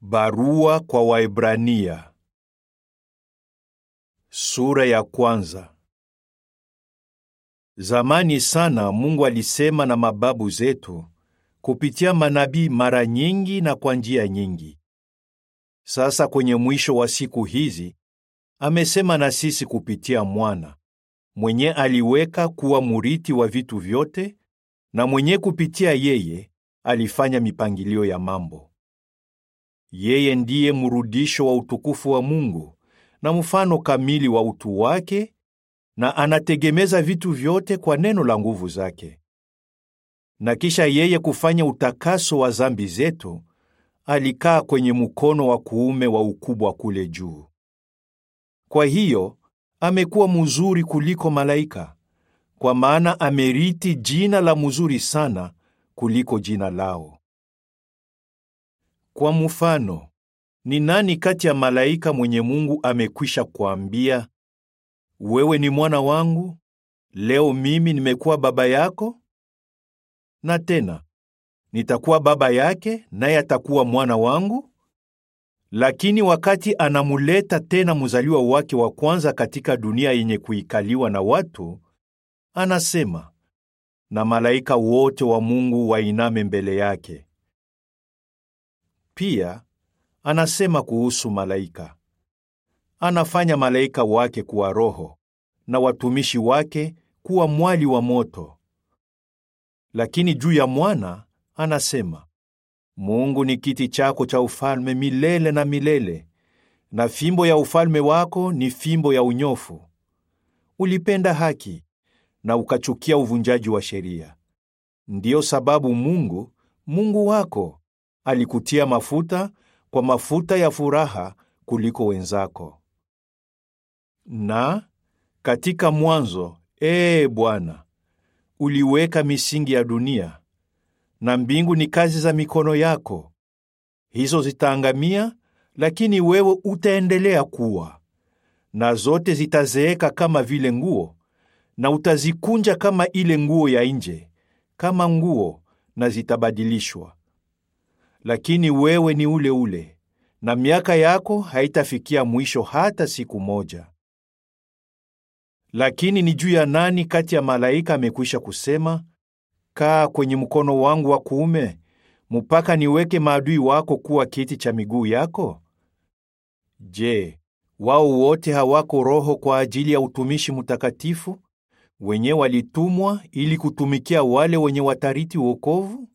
Barua kwa Waebrania. Sura ya kwanza. Zamani sana Mungu alisema na mababu zetu kupitia manabii mara nyingi na kwa njia nyingi. Sasa kwenye mwisho wa siku hizi amesema na sisi kupitia Mwana, mwenye aliweka kuwa murithi wa vitu vyote na mwenye kupitia yeye alifanya mipangilio ya mambo. Yeye ndiye mrudisho wa utukufu wa Mungu na mfano kamili wa utu wake, na anategemeza vitu vyote kwa neno la nguvu zake. Na kisha yeye kufanya utakaso wa dhambi zetu, alikaa kwenye mkono wa kuume wa ukubwa kule juu. Kwa hiyo amekuwa mzuri kuliko malaika, kwa maana amerithi jina la mzuri sana kuliko jina lao. Kwa mfano, ni nani kati ya malaika mwenye Mungu amekwisha kuambia, wewe ni mwana wangu, leo mimi nimekuwa baba yako? Na tena, nitakuwa baba yake naye atakuwa mwana wangu? Lakini wakati anamuleta tena mzaliwa wake wa kwanza katika dunia yenye kuikaliwa na watu, anasema, na malaika wote wa Mungu wainame mbele yake. Pia, anasema kuhusu malaika, anafanya malaika wake kuwa roho, na watumishi wake kuwa mwali wa moto. Lakini juu ya mwana, anasema, Mungu ni kiti chako cha ufalme milele na milele, na fimbo ya ufalme wako ni fimbo ya unyofu. Ulipenda haki, na ukachukia uvunjaji wa sheria. Ndiyo sababu Mungu wako, alikutia mafuta kwa mafuta ya furaha kuliko wenzako. Na katika mwanzo, Bwana, uliweka misingi ya dunia, na mbingu ni kazi za mikono yako. Hizo zitaangamia, lakini wewe utaendelea kuwa. Na zote zitazeeka kama vile nguo, na utazikunja kama ile nguo ya nje, kama nguo, na zitabadilishwa. Lakini wewe ni ule ule, na miaka yako haitafikia mwisho hata siku moja. Lakini ni juu ya nani kati ya malaika amekwisha kusema, kaa kwenye mkono wangu wa kuume, mpaka niweke maadui wako kuwa kiti cha miguu yako? Je, wao wote hawako roho kwa ajili ya utumishi mtakatifu, wenye walitumwa ili kutumikia wale wenye watariti wokovu?